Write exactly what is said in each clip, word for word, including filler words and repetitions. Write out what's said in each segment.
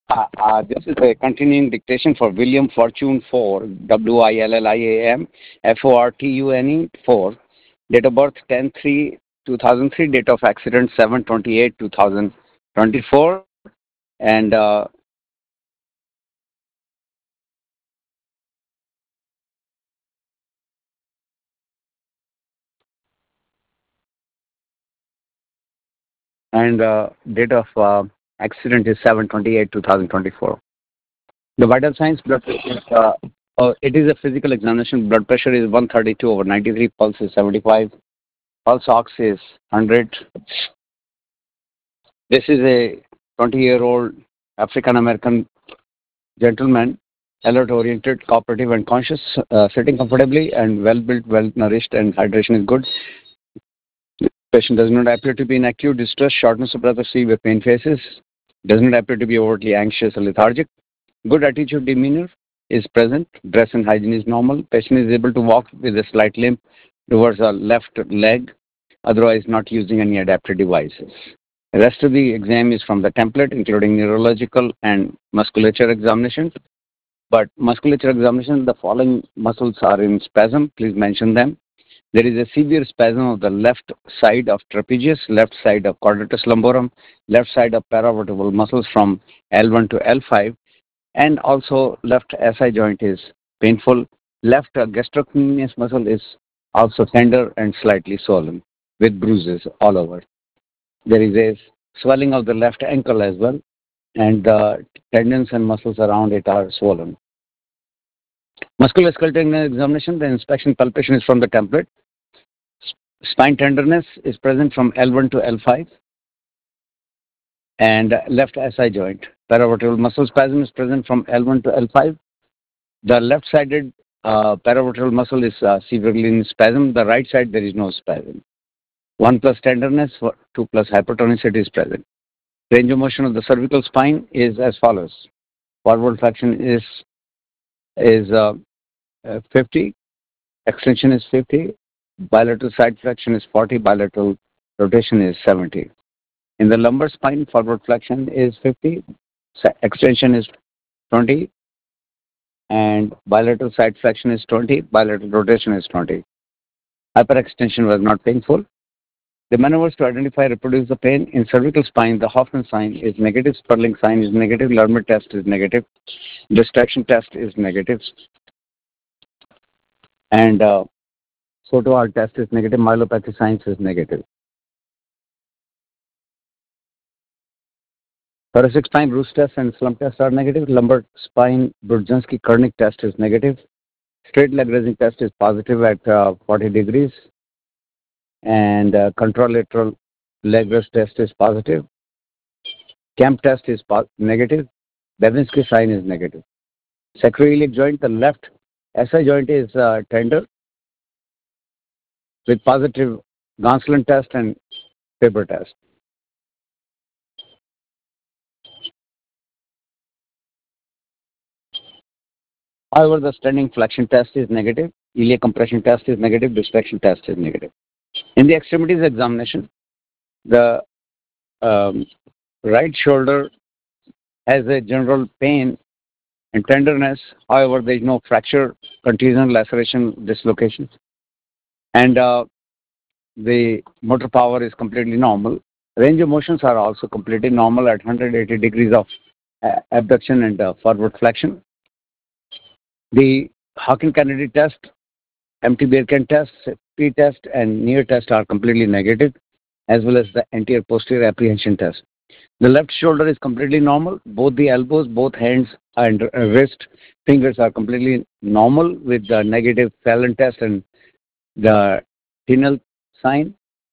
Uh, uh, this is a continuing dictation for William Fortune four, W I L L I A M, F O R T U N E four, date of birth ten three two thousand three, date of accident seven twenty-eight two thousand twenty-four, and uh, and uh, date of uh, accident is seven twenty-eight two thousand twenty-four. The vital signs, blood pressure is, uh, uh, it is a physical examination. Blood pressure is one thirty-two over ninety-three, pulse is seventy-five, pulse ox is one hundred. This is a twenty-year-old African-American gentleman, alert-oriented, cooperative, and conscious, uh, sitting comfortably and well-built, well-nourished, and hydration is good. Patient does not appear to be in acute distress, shortness of breath, or severe pain faces. Does not appear to be overtly anxious or lethargic. Good attitude, demeanor is present. Dress and hygiene is normal. Patient is able to walk with a slight limp towards the left leg, otherwise not using any adaptive devices. The rest of the exam is from the template, including neurological and musculature examination. But musculature examination, the following muscles are in spasm. Please mention them. There is a severe spasm of the left side of trapezius, left side of quadratus lumborum, left side of paravertebral muscles from L one to L five, and also left S I joint is painful. Left uh, gastrocnemius muscle is also tender and slightly swollen with bruises all over. There is a swelling of the left ankle as well, and the tendons and muscles around it are swollen. Musculoskeletal examination, the inspection palpation is from the template. Spine tenderness is present from L one to L five, and left S I joint. Paravertebral muscle spasm is present from L one to L five. The left-sided uh, paravertebral muscle is uh, severely in spasm. The right side, there is no spasm. one plus tenderness, two plus hypertonicity is present. Range of motion of the cervical spine is as follows. Forward flexion is is uh, uh, fifty, extension is fifty, bilateral side flexion is forty, bilateral rotation is seventy. In the lumbar spine, forward flexion is fifty, extension is twenty, and bilateral side flexion is twenty, bilateral rotation is twenty. Hyperextension was not painful. The maneuvers to identify and reproduce the pain in cervical spine, the Hoffman sign is negative, Sperling sign is negative, Lerner test is negative, distraction test is negative, and uh, Soto-R test is negative, myelopathy signs is negative. Thoracic spine, Bruce test and slump test are negative, lumbar spine, Brudzinski-Kernick test is negative, straight leg raising test is positive at uh, forty degrees, and uh, contralateral leg rest test is positive. Camp test is po- negative. Babinski sign is negative. Sacroiliac joint, the left S I joint is uh, tender with positive Gonsalon test and Faber test. However, the standing flexion test is negative. Iliac compression test is negative. Distraction test is negative. In the extremities examination, the um, right shoulder has a general pain and tenderness. However, there is no fracture, contusion, laceration, dislocation. And uh, the motor power is completely normal. Range of motions are also completely normal at one hundred eighty degrees of uh, abduction and uh, forward flexion. The Hawking-Kennedy test, empty Birkin test, P test, and near test are completely negative, as well as the anterior posterior apprehension test. The left shoulder is completely normal. Both the elbows, both hands, and uh, wrist fingers are completely normal with the negative Fallon test and the Tinel sign.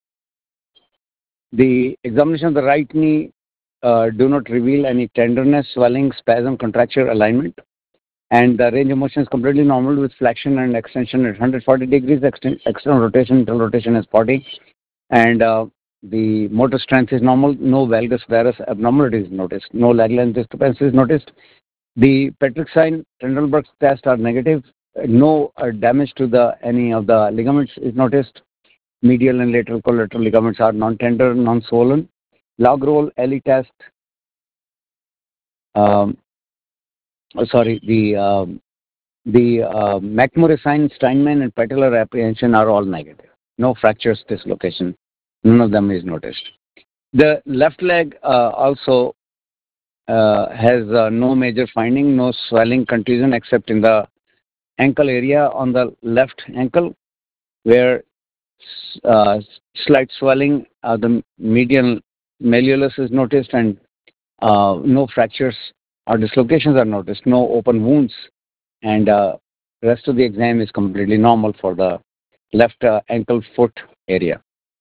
The examination of the right knee uh, do not reveal any tenderness, swelling, spasm, contracture, alignment. And the range of motion is completely normal with flexion and extension at one hundred forty degrees, exten- external rotation, internal rotation is forty. And uh, the motor strength is normal, no valgus varus abnormalities noticed, no leg length discrepancy is noticed. The Petrick sign, Trendelenburg's test are negative, no uh, damage to the any of the ligaments is noticed. Medial and lateral collateral ligaments are non-tender, non-swollen. Log roll, L E test, Um, oh, sorry, the um, the uh, McMurray Steinman, and patellar apprehension are all negative. No fractures, dislocation. None of them is noticed. The left leg uh, also uh, has uh, no major finding, no swelling, contusion except in the ankle area on the left ankle, where uh, slight swelling of the medial malleolus is noticed, and uh, no fractures or dislocations are noticed, no open wounds, and uh, rest of the exam is completely normal for the left uh, ankle foot area.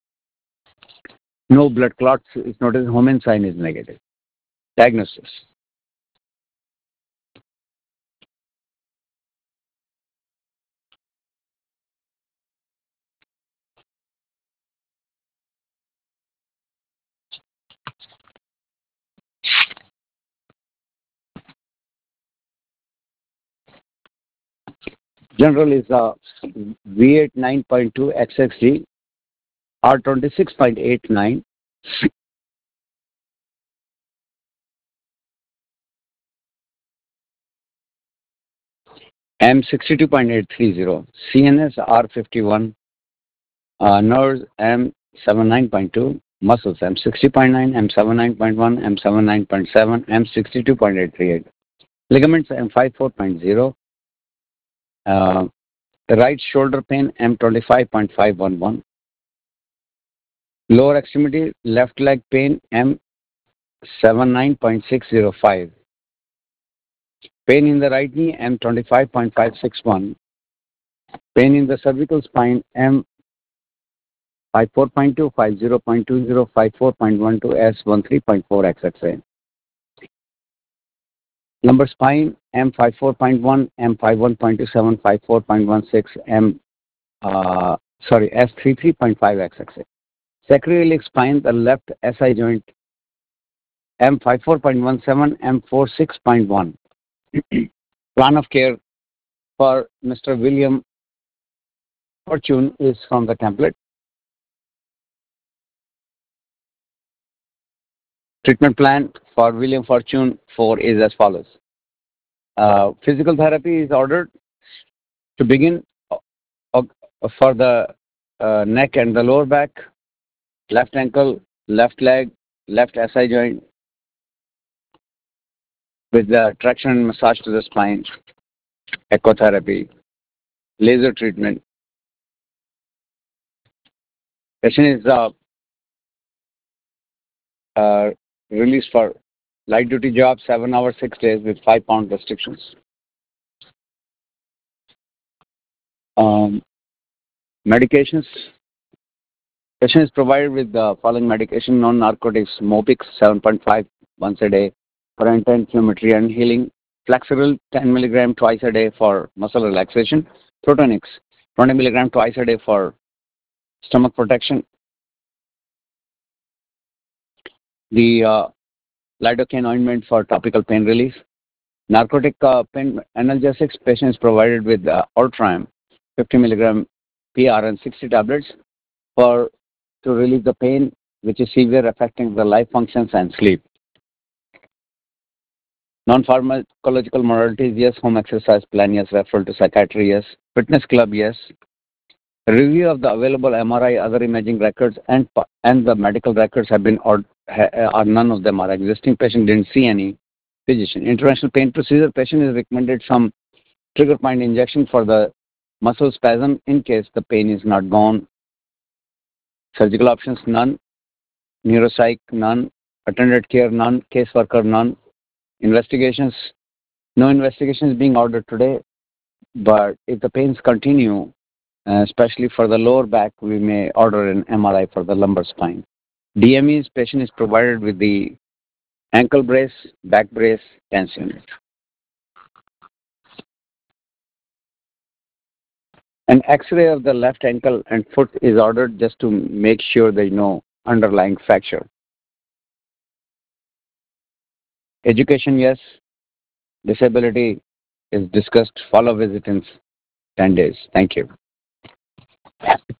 No blood clots is noticed. Homan sign is negative. Diagnosis. General is uh, V eight nine point two X X G, R twenty-six point eight nine, M sixty-two point eight three zero, C N S R fifty-one, uh, nerves M seventy-nine point two, muscles M sixty point nine, M seventy-nine point one, M seventy-nine point seven, M sixty-two point eight three eight, ligaments M fifty-four point zero, uh, right shoulder pain M twenty-five point five one one, lower extremity left leg pain M seventy-nine point six zero five, pain in the right knee M twenty-five point five six one, pain in the cervical spine M fifty-four point two, fifty point two zero, fifty-four point one two, S thirteen point four X X A. Lumbar spine M fifty-four point one, M fifty-one point two seven, fifty-four point one six, M uh, sorry S thirty-three point five X X A. Sacroiliac spine, the left S I joint M fifty-four point one seven, M forty-six point one. Plan of care for Mister William Fortune is from the template. Treatment plan for William Fortune four is as follows. Uh, physical therapy is ordered to begin uh, uh, for the uh, neck and the lower back, left ankle, left leg, left S I joint, with the traction and massage to the spine, echotherapy, laser treatment. Patient is uh, uh, released for light duty job, seven hours, six days with five pound restrictions. Um, medications. Patient is provided with the following medication: non-narcotics, Mopix seven point five once a day for intent, geometry, and healing. Flaxeril ten milligram twice a day for muscle relaxation. Protonix twenty milligram twice a day for stomach protection. The uh, lidocaine ointment for topical pain relief. Narcotic uh, pain analgesics. Patient is provided with uh, Ultram fifty milligram P R and sixty tablets for to relieve the pain which is severe, affecting the life functions and sleep. Non-pharmacological modalities, yes. Home exercise plan, yes. Referral to psychiatry, yes. Fitness club, yes. Review of the available M R I, other imaging records, and and the medical records have been, or, or none of them are existing. Patient didn't see any physician. Interventional pain procedure, patient is recommended some trigger point injection for the muscle spasm in case the pain is not gone. Surgical options, none. Neuropsych, none. Attended care, none. Caseworker, none. Investigations, no investigations being ordered today, but if the pains continue, uh, especially for the lower back, we may order an M R I for the lumbar spine. D M Es, patient is provided with the ankle brace, back brace, tense unit. An X-ray of the left ankle and foot is ordered just to make sure there is no underlying fracture. Education, yes. Disability is discussed. Follow visit in ten days. Thank you.